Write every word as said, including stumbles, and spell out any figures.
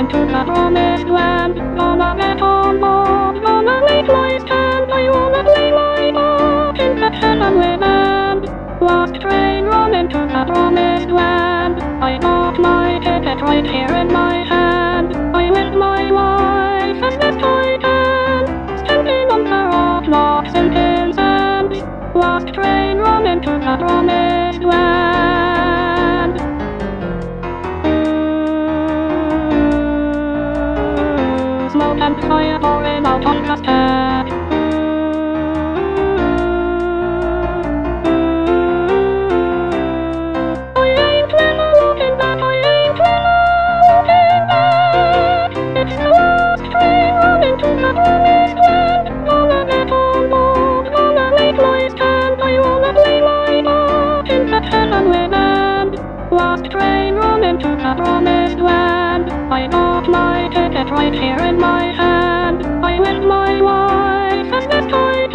into the promised land. Gonna get on board, gonna make my stand. I wanna play my part in that heavenly land. Last train run into the promised land. I got my ticket right here in my hand. I with my wife and the Titan, standing on the rock, not sinking sand. Last train run into the promised land. Smoke and fire pouring out on the stack. I ain't never looking back, I ain't never looking back. It's the last train running to the promised land. Gonna get on board, gonna make my stand. I wanna play my part in that heavenly land. Last train running to the promised land. I got my ticket right here in my hand. I with my wife and the Titan.